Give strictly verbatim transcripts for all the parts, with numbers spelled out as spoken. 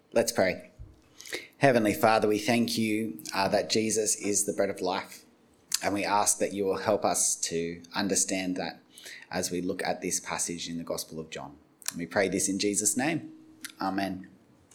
Let's pray. Heavenly Father, we thank you uh, that Jesus is the bread of life, and we ask that you will help us to understand that as we look at this passage in the Gospel of John. And we pray this in Jesus' name. Amen.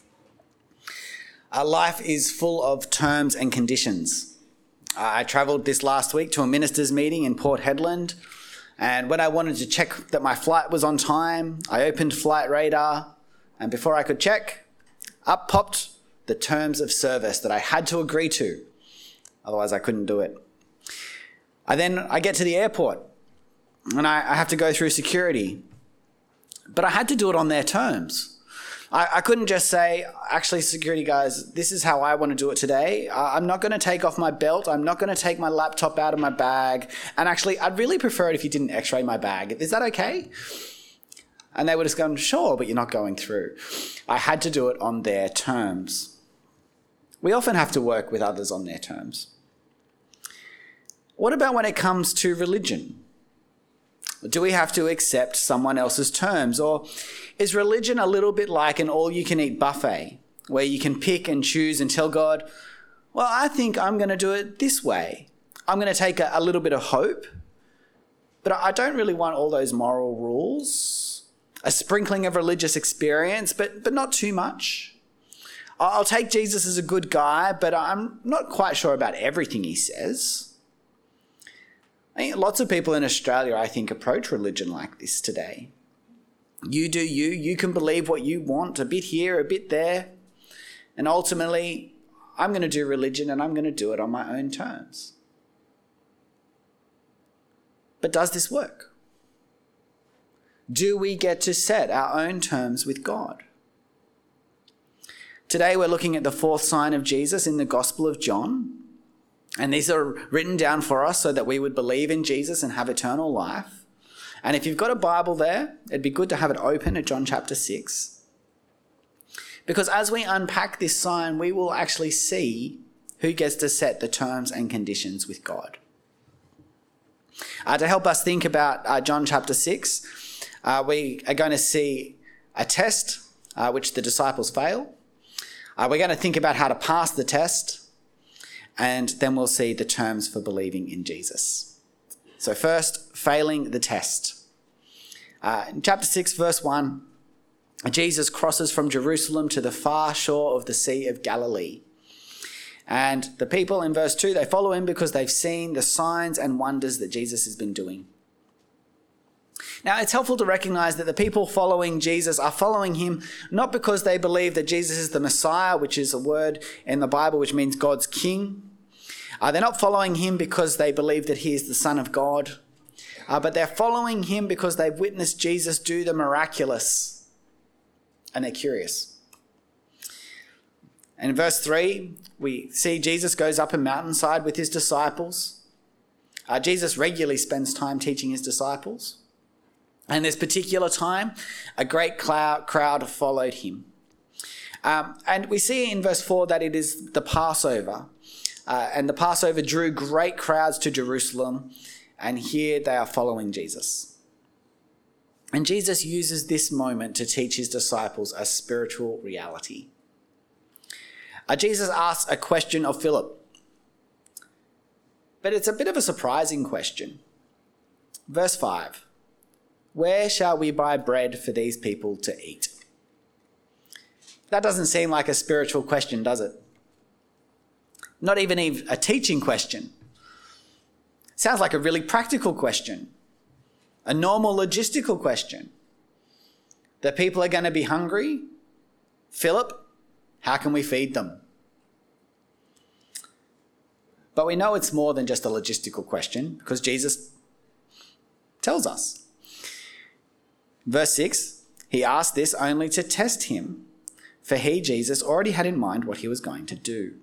Our life is full of terms and conditions. Uh, I travelled this last week to a ministers' meeting in Port Hedland, and when I wanted to check that my flight was on time, I opened Flight Radar, and before I could check, up popped the terms of service that I had to agree to. Otherwise, I couldn't do it. I then I get to the airport and I, I have to go through security. But I had to do it on their terms. I, I couldn't just say, actually, security guys, this is how I want to do it today. Uh, I'm not going to take off my belt. I'm not going to take my laptop out of my bag. And actually, I'd really prefer it if you didn't x-ray my bag. Is that okay? And they would have gone, sure, but you're not going through. I had to do it on their terms. We often have to work with others on their terms. What about when it comes to religion? Do we have to accept someone else's terms? Or is religion a little bit like an all-you-can-eat buffet, where you can pick and choose and tell God, well, I think I'm going to do it this way. I'm going to take a, a little bit of hope, but I don't really want all those moral rules. A sprinkling of religious experience, but, but not too much. I'll take Jesus as a good guy, but I'm not quite sure about everything he says. I mean, lots of people in Australia, I think, approach religion like this today. You do you, you can believe what you want, a bit here, a bit there. And ultimately, I'm going to do religion and I'm going to do it on my own terms. But does this work? Do we get to set our own terms with God? Today we're looking at the fourth sign of Jesus in the Gospel of John. And these are written down for us so that we would believe in Jesus and have eternal life. And if you've got a Bible there, it'd be good to have it open at John chapter six. Because as we unpack this sign, we will actually see who gets to set the terms and conditions with God. Uh, to help us think about uh, John chapter six, Uh, we are going to see a test uh, which the disciples fail. Uh, we're going to think about how to pass the test, and then we'll see the terms for believing in Jesus. So first, failing the test. Uh, in chapter six, verse one, Jesus crosses from Jerusalem to the far shore of the Sea of Galilee. And the people in verse two, they follow him because they've seen the signs and wonders that Jesus has been doing. Now, it's helpful to recognize that the people following Jesus are following him not because they believe that Jesus is the Messiah, which is a word in the Bible which means God's king. Uh, they're not following him because they believe that he is the Son of God, uh, but they're following him because they've witnessed Jesus do the miraculous, and they're curious. And in verse three, we see Jesus goes up a mountainside with his disciples. Uh, Jesus regularly spends time teaching his disciples. And this particular time, a great crowd followed him. Um, and we see in verse four that it is the Passover. Uh, and the Passover drew great crowds to Jerusalem. And here they are following Jesus. And Jesus uses this moment to teach his disciples a spiritual reality. Uh, Jesus asks a question of Philip. But it's a bit of a surprising question. Verse five. Where shall we buy bread for these people to eat? That doesn't seem like a spiritual question, does it? Not even a teaching question. Sounds like a really practical question. A normal logistical question. The people are going to be hungry. Philip, how can we feed them? But we know it's more than just a logistical question because Jesus tells us. Verse six, he asked this only to test him, for he, Jesus, already had in mind what he was going to do.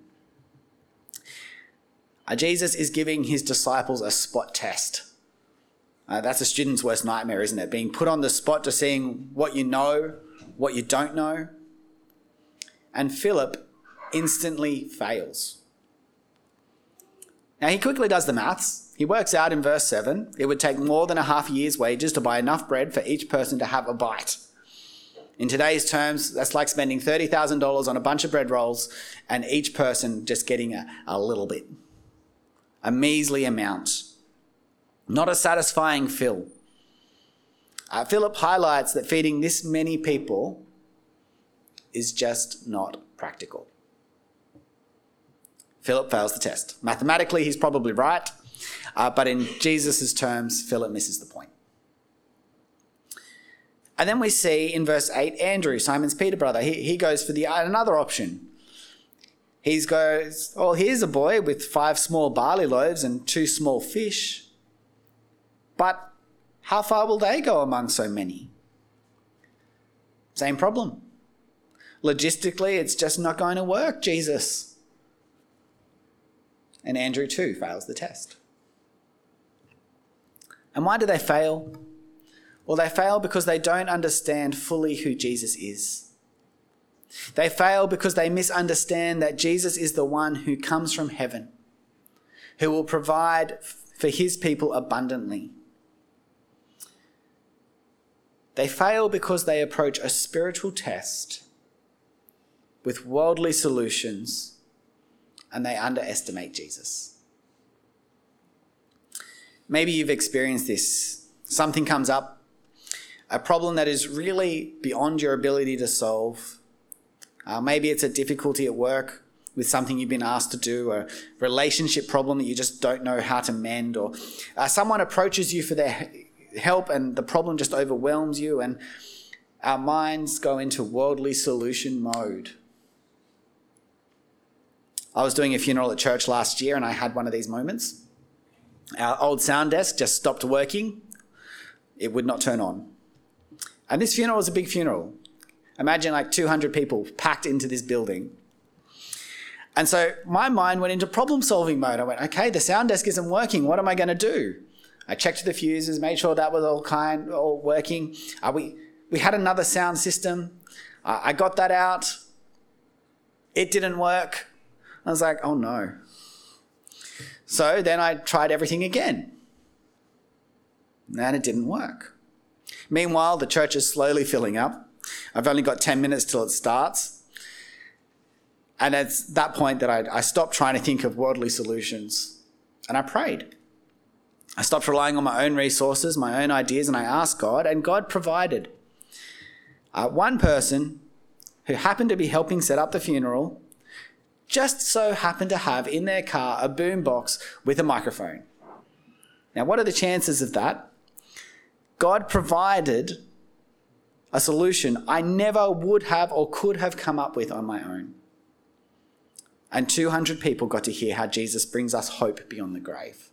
Uh, Jesus is giving his disciples a spot test. Uh, that's a student's worst nightmare, isn't it? Being put on the spot to seeing what you know, what you don't know. And Philip instantly fails. Now, he quickly does the maths. He works out in verse seven, it would take more than a half year's wages to buy enough bread for each person to have a bite. In today's terms, that's like spending thirty thousand dollars on a bunch of bread rolls and each person just getting a, a little bit. A measly amount. Not a satisfying fill. Uh, Philip highlights that feeding this many people is just not practical. Philip fails the test. Mathematically, he's probably right, uh, but in Jesus' terms, Philip misses the point. And then we see in verse eight, Andrew, Simon's Peter brother, he, he goes for the another option. He goes, oh, here's a boy with five small barley loaves and two small fish. But how far will they go among so many? Same problem. Logistically, it's just not going to work, Jesus. And Andrew too fails the test. And why do they fail? Well, they fail because they don't understand fully who Jesus is. They fail because they misunderstand that Jesus is the one who comes from heaven, who will provide for his people abundantly. They fail because they approach a spiritual test with worldly solutions and they underestimate Jesus. Maybe you've experienced this. Something comes up, a problem that is really beyond your ability to solve. Uh, maybe it's a difficulty at work with something you've been asked to do, or a relationship problem that you just don't know how to mend, or uh, someone approaches you for their help and the problem just overwhelms you, and our minds go into worldly solution mode. I was doing a funeral at church last year and I had one of these moments. Our old sound desk just stopped working. It would not turn on. And this funeral was a big funeral. Imagine like two hundred people packed into this building. And so my mind went into problem-solving mode. I went, okay, the sound desk isn't working. What am I going to do? I checked the fuses, made sure that was all kind, all working. Uh, we we had another sound system. Uh, I got that out. It didn't work. I was like, oh no. So then I tried everything again. And it didn't work. Meanwhile, the church is slowly filling up. I've only got ten minutes till it starts. And it's that point that I, I stopped trying to think of worldly solutions and I prayed. I stopped relying on my own resources, my own ideas, and I asked God, and God provided. Uh, one person who happened to be helping set up the funeral just so happened to have in their car a boombox with a microphone. Now, what are the chances of that? God provided a solution I never would have or could have come up with on my own. And two hundred people got to hear how Jesus brings us hope beyond the grave.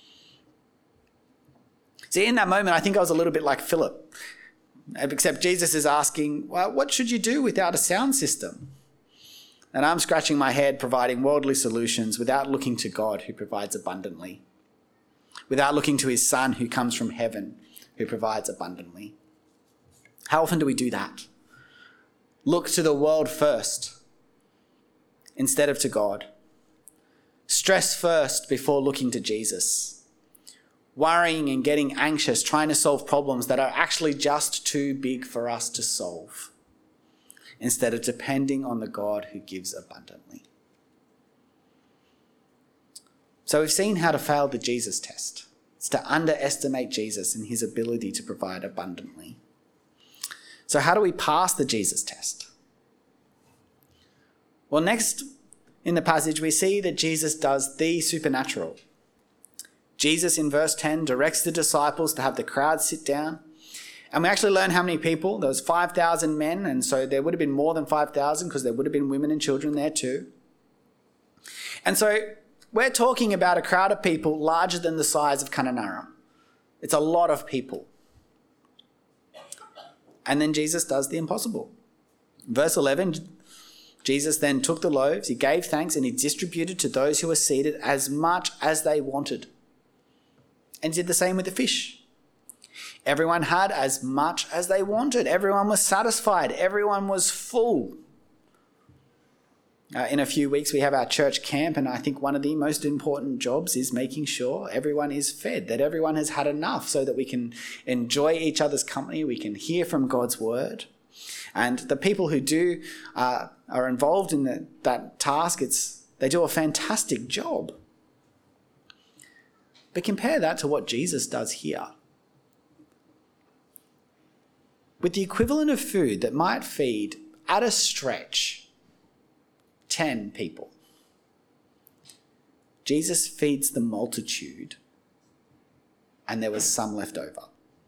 See, in that moment, I think I was a little bit like Philip, except Jesus is asking, well, what should you do without a sound system? And I'm scratching my head, providing worldly solutions without looking to God who provides abundantly, without looking to his Son who comes from heaven, who provides abundantly. How often do we do that? Look to the world first instead of to God. Stress first before looking to Jesus. Worrying and getting anxious, trying to solve problems that are actually just too big for us to solve, instead of depending on the God who gives abundantly. So we've seen how to fail the Jesus test. It's to underestimate Jesus and his ability to provide abundantly. So how do we pass the Jesus test? Well, next in the passage, we see that Jesus does the supernatural. Jesus, in verse ten, directs the disciples to have the crowd sit down. And we actually learn how many people. There was five thousand men, and so there would have been more than five thousand because there would have been women and children there too. And so we're talking about a crowd of people larger than the size of Kununurra. It's a lot of people. And then Jesus does the impossible. Verse eleven, Jesus then took the loaves, he gave thanks, and he distributed to those who were seated as much as they wanted. And he did the same with the fish. Everyone had as much as they wanted. Everyone was satisfied. Everyone was full. Uh, in a few weeks, we have our church camp, and I think one of the most important jobs is making sure everyone is fed, that everyone has had enough so that we can enjoy each other's company, we can hear from God's word. And the people who do uh, are involved in the, that task, it's they do a fantastic job. But compare that to what Jesus does here. With the equivalent of food that might feed, at a stretch, ten people, Jesus feeds the multitude, and there was some left over.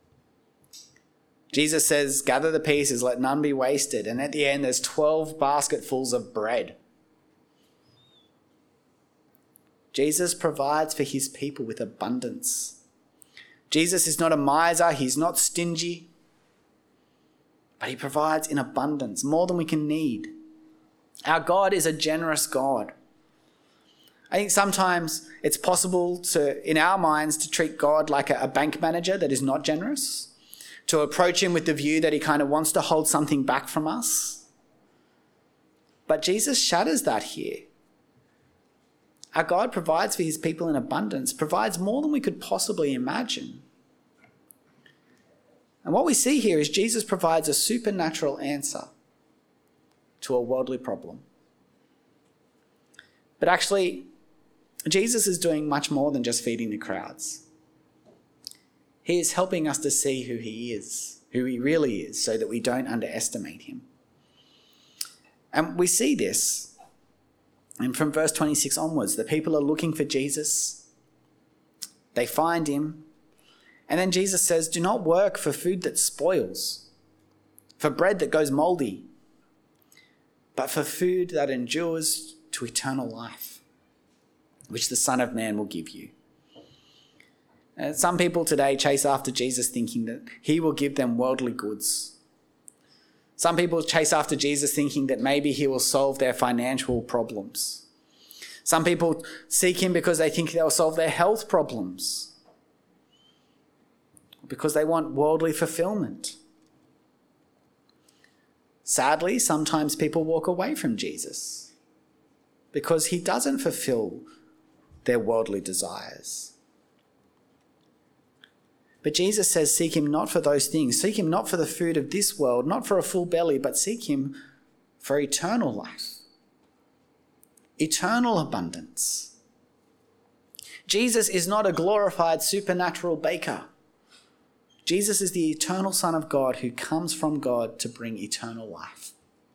Jesus says, gather the pieces, let none be wasted. And at the end, there's twelve basketfuls of bread. Jesus provides for his people with abundance. Jesus is not a miser, he's not stingy, but he provides in abundance, more than we can need. Our God is a generous God. I think sometimes it's possible to, in our minds, to treat God like a, a bank manager that is not generous, to approach him with the view that he kind of wants to hold something back from us. But Jesus shatters that here. Our God provides for his people in abundance, provides more than we could possibly imagine. And what we see here is Jesus provides a supernatural answer to a worldly problem. But actually, Jesus is doing much more than just feeding the crowds. He is helping us to see who he is, who he really is, so that we don't underestimate him. And we see this. And from verse twenty-six onwards, the people are looking for Jesus. They find him. And then Jesus says, do not work for food that spoils, for bread that goes moldy, but for food that endures to eternal life, which the Son of Man will give you. And some people today chase after Jesus thinking that he will give them worldly goods. Some people chase after Jesus thinking that maybe he will solve their financial problems. Some people seek him because they think they'll solve their health problems, because they want worldly fulfillment. Sadly, sometimes people walk away from Jesus because he doesn't fulfill their worldly desires. But Jesus says, seek him not for those things. Seek him not for the food of this world, not for a full belly, but seek him for eternal life, eternal abundance. Jesus is not a glorified supernatural baker. Jesus is the eternal Son of God who comes from God to bring eternal life.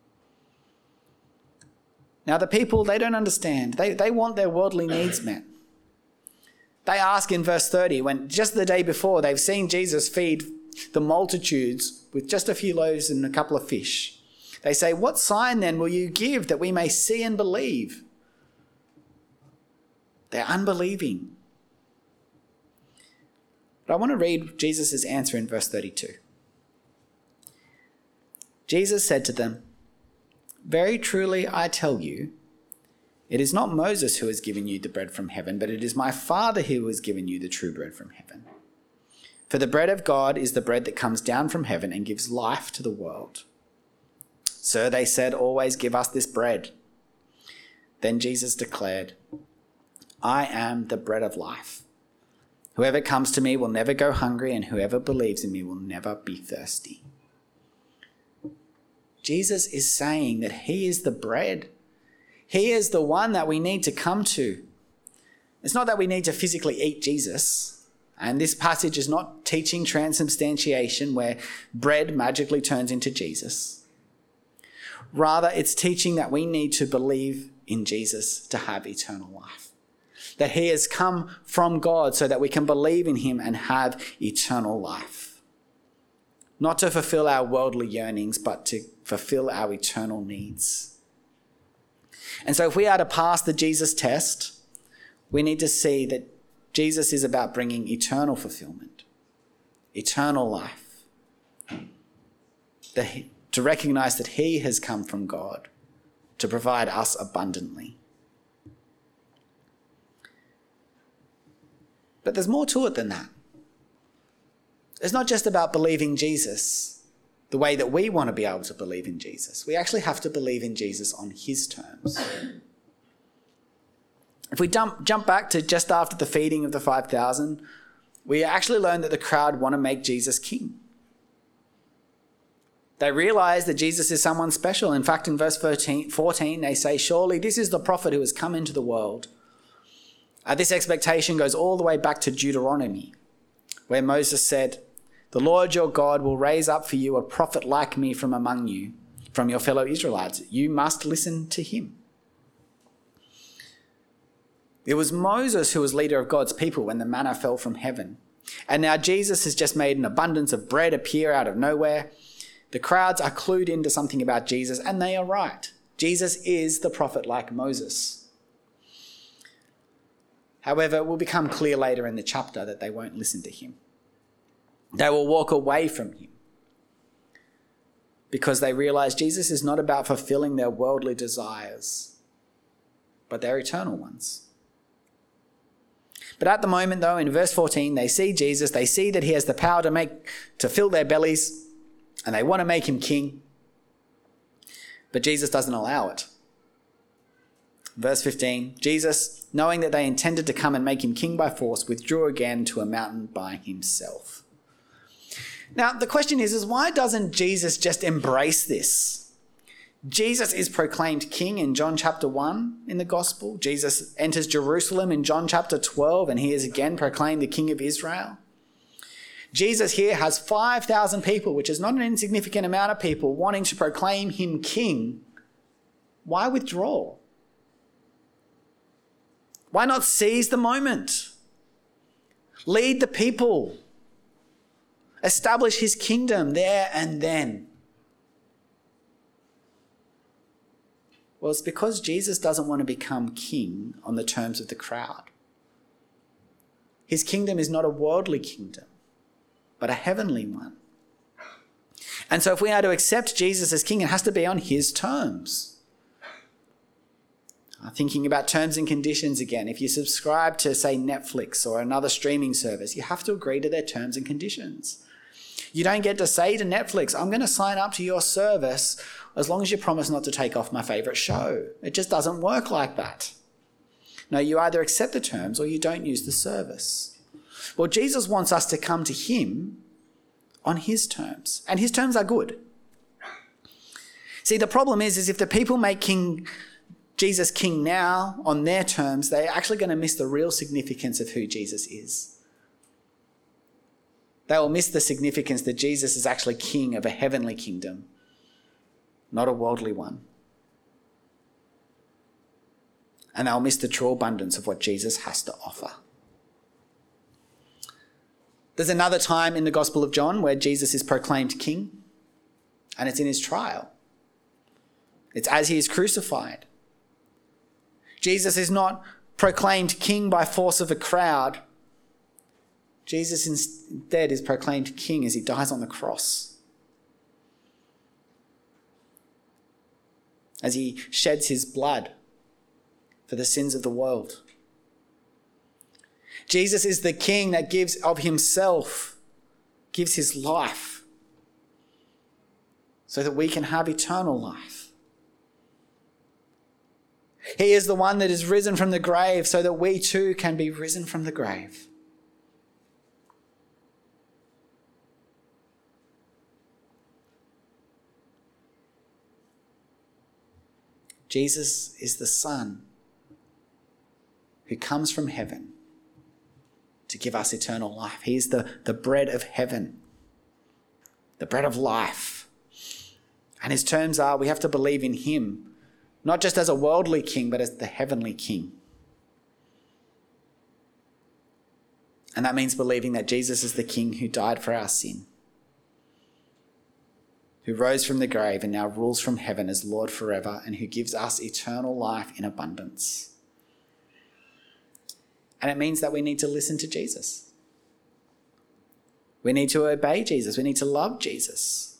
Now, the people, they don't understand. They, they want their worldly needs met. They ask in verse thirty, when just the day before they've seen Jesus feed the multitudes with just a few loaves and a couple of fish. They say, what sign then will you give that we may see and believe? They're unbelieving. But I want to read Jesus' answer in verse thirty-two. Jesus said to them, very truly I tell you, it is not Moses who has given you the bread from heaven, but it is my Father who has given you the true bread from heaven. For the bread of God is the bread that comes down from heaven and gives life to the world. Sir, they said, always give us this bread. Then Jesus declared, I am the bread of life. Whoever comes to me will never go hungry, and whoever believes in me will never be thirsty. Jesus is saying that he is the bread. He is the one that we need to come to. It's not that we need to physically eat Jesus. And this passage is not teaching transubstantiation where bread magically turns into Jesus. Rather, it's teaching that we need to believe in Jesus to have eternal life. That he has come from God so that we can believe in him and have eternal life. Not to fulfill our worldly yearnings, but to fulfill our eternal needs. And so if we are to pass the Jesus test, we need to see that Jesus is about bringing eternal fulfillment, eternal life. That he, to recognize that he has come from God to provide us abundantly. But there's more to it than that. It's not just about believing Jesus the way that we want to be able to believe in Jesus. We actually have to believe in Jesus on his terms. If we jump, jump back to just after the feeding of the five thousand, we actually learn that the crowd want to make Jesus king. They realize that Jesus is someone special. In fact, in verse fourteen, they say, surely this is the prophet who has come into the world. Uh, this expectation goes all the way back to Deuteronomy, where Moses said, the Lord your God will raise up for you a prophet like me from among you, from your fellow Israelites. You must listen to him. It was Moses who was leader of God's people when the manna fell from heaven. And now Jesus has just made an abundance of bread appear out of nowhere. The crowds are clued into something about Jesus, and they are right. Jesus is the prophet like Moses. However, it will become clear later in the chapter that they won't listen to him. They will walk away from him because they realize Jesus is not about fulfilling their worldly desires, but their eternal ones. But at the moment, though, in verse fourteen, they see Jesus, they see that he has the power to make, to fill their bellies, and they want to make him king. But Jesus doesn't allow it. Verse fifteen, Jesus, knowing that they intended to come and make him king by force, withdrew again to a mountain by himself. Now, the question is, is why doesn't Jesus just embrace this? Jesus is proclaimed king in John chapter one in the gospel. Jesus enters Jerusalem in John chapter twelve, and he is again proclaimed the king of Israel. Jesus here has five thousand people, which is not an insignificant amount of people, wanting to proclaim him king. Why withdraw? Why not seize the moment? Lead the people. Establish his kingdom there and then. Well, it's because Jesus doesn't want to become king on the terms of the crowd. His kingdom is not a worldly kingdom, but a heavenly one. And so if we are to accept Jesus as king, it has to be on his terms. Thinking about terms and conditions again, if you subscribe to, say, Netflix or another streaming service, you have to agree to their terms and conditions. You don't get to say to Netflix, I'm going to sign up to your service as long as you promise not to take off my favourite show. It just doesn't work like that. No, you either accept the terms or you don't use the service. Well, Jesus wants us to come to him on his terms, and his terms are good. See, the problem is, is if the people make King Jesus king now on their terms, they're actually going to miss the real significance of who Jesus is. They will miss the significance that Jesus is actually king of a heavenly kingdom, not a worldly one. And they'll miss the true abundance of what Jesus has to offer. There's another time in the Gospel of John where Jesus is proclaimed king, and it's in his trial. It's as he is crucified. Jesus is not proclaimed king by force of a crowd. Jesus instead is proclaimed king as he dies on the cross, as he sheds his blood for the sins of the world. Jesus is the king that gives of himself, gives his life, so that we can have eternal life. He is the one that is risen from the grave so that we too can be risen from the grave. Jesus is the Son who comes from heaven to give us eternal life. He is the, the bread of heaven, the bread of life. And his terms are we have to believe in him, not just as a worldly king, but as the heavenly king. And that means believing that Jesus is the king who died for our sin, who rose from the grave and now rules from heaven as Lord forever, and who gives us eternal life in abundance. And it means that we need to listen to Jesus. We need to obey Jesus. We need to love Jesus.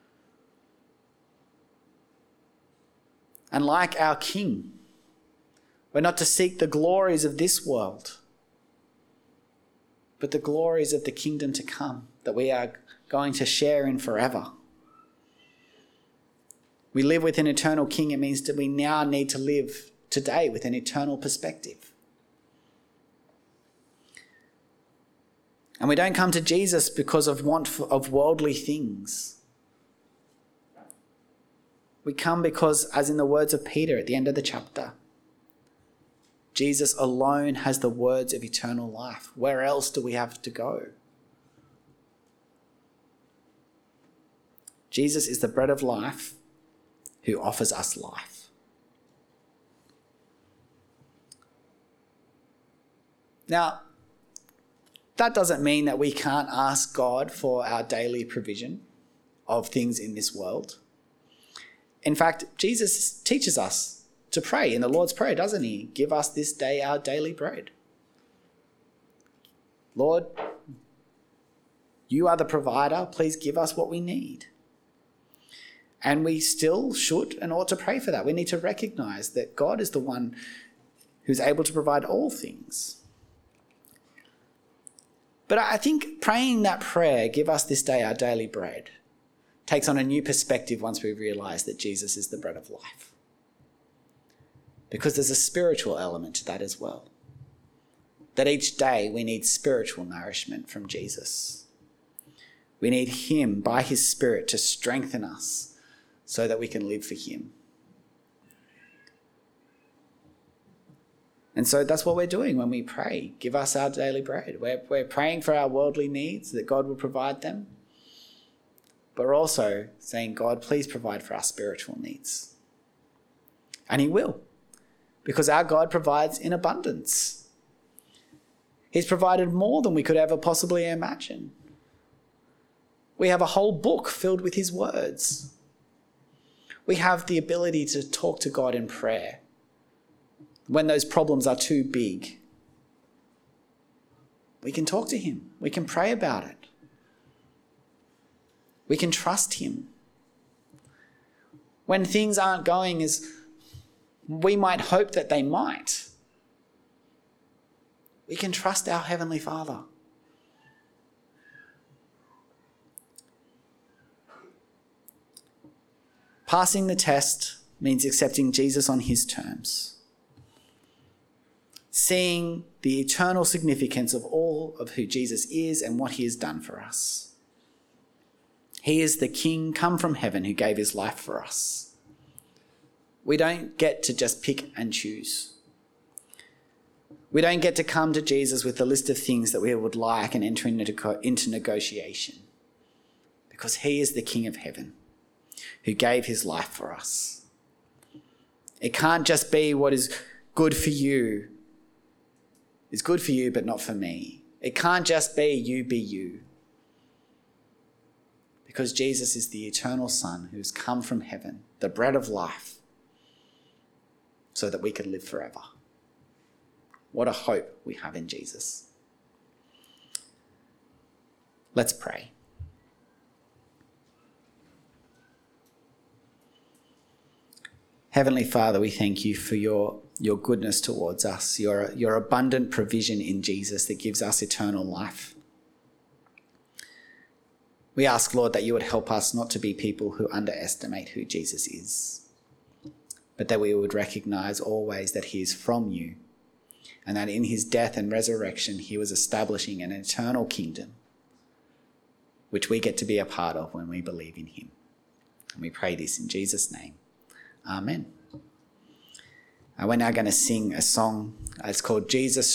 And like our King, we're not to seek the glories of this world, but the glories of the kingdom to come that we are going to share in forever. We live with an eternal King. It means that we now need to live today with an eternal perspective. And we don't come to Jesus because of want of worldly things. We come because, as in the words of Peter at the end of the chapter, Jesus alone has the words of eternal life. Where else do we have to go? Jesus is the bread of life who offers us life. Now, that doesn't mean that we can't ask God for our daily provision of things in this world. In fact, Jesus teaches us to pray in the Lord's Prayer, doesn't he? Give us this day our daily bread. Lord, you are the provider. Please give us what we need. And we still should and ought to pray for that. We need to recognize that God is the one who's able to provide all things. But I think praying that prayer, give us this day our daily bread, takes on a new perspective once we realize that Jesus is the bread of life. Because there's a spiritual element to that as well. That each day we need spiritual nourishment from Jesus. We need him by his Spirit to strengthen us so that we can live for him. And so that's what we're doing when we pray. Give us our daily bread. We're, we're praying for our worldly needs, that God will provide them. But we're also saying, God, please provide for our spiritual needs. And he will, because our God provides in abundance. He's provided more than we could ever possibly imagine. We have a whole book filled with his words. We have the ability to talk to God in prayer when those problems are too big. We can talk to him. We can pray about it. We can trust him. When things aren't going as we might hope that they might, we can trust our Heavenly Father. Passing the test means accepting Jesus on his terms. Seeing the eternal significance of all of who Jesus is and what he has done for us. He is the King come from heaven who gave his life for us. We don't get to just pick and choose. We don't get to come to Jesus with a list of things that we would like and enter into negotiation, because he is the King of heaven who gave his life for us. It can't just be what is good for you. It's good for you, but not for me. It can't just be you be you. Because Jesus is the eternal Son who's come from heaven, the bread of life, so that we can live forever. What a hope we have in Jesus. Let's pray. Heavenly Father, we thank you for your, your goodness towards us, your, your abundant provision in Jesus that gives us eternal life. We ask, Lord, that you would help us not to be people who underestimate who Jesus is, but that we would recognize always that he is from you, and that in his death and resurrection he was establishing an eternal kingdom, which we get to be a part of when we believe in him. And we pray this in Jesus' name. Amen. Uh, we're now going to sing a song. It's called Jesus